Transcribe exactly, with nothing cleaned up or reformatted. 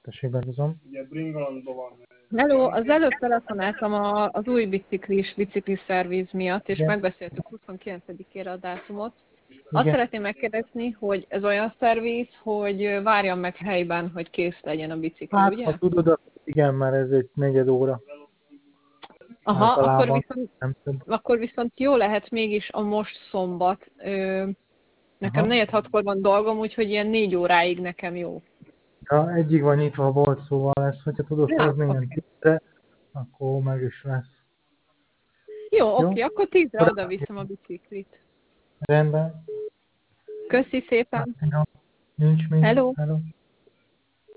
Tessék, belhúzom. Hello, az előbb telefonáltam a, az új biciklis, biciklis szerviz miatt, és Igen. megbeszéltük huszonkilencedikére a dátumot. Azt Igen. szeretném megkérdezni, hogy ez olyan szerviz, hogy várjam meg helyben, hogy kész legyen a bicikli, Hát, ha ugye? tudod, akkor igen, mert ez egy negyed óra. Aha, akkor Általában viszont, nem több. akkor viszont jó lehet mégis a most szombat. Ö, nekem Aha. negyed hatkor van dolgom, úgyhogy ilyen négy óráig nekem jó. Ja, egyig van nyitva a bolt, szóval ezt, hogyha tudod Ja, hozni ilyen oké. tízre, akkor meg is lesz. Jó, Jó? oké, akkor tízre Akkor oda viszem a biciklit. rendben. Köszi szépen. Nincs mit. Hello. Hello.